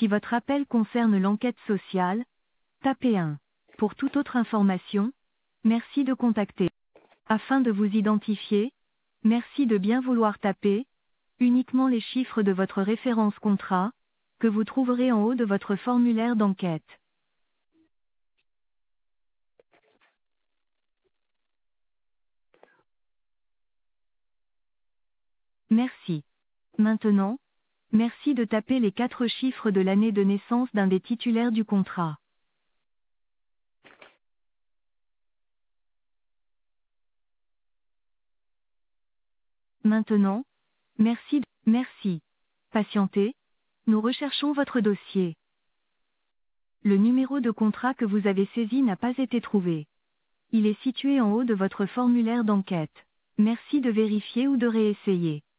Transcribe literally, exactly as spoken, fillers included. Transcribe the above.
Si votre appel concerne l'enquête sociale, tapez un. Pour toute autre information, merci de contacter. Afin de vous identifier, merci de bien vouloir taper uniquement les chiffres de votre référence contrat, que vous trouverez en haut de votre formulaire d'enquête. Merci. Maintenant, merci de taper les quatre chiffres de l'année de naissance d'un des titulaires du contrat. Maintenant, merci, de- merci. Patientez, nous recherchons votre dossier. Le numéro de contrat que vous avez saisi n'a pas été trouvé. Il est situé en haut de votre formulaire d'enquête. Merci de vérifier ou de réessayer.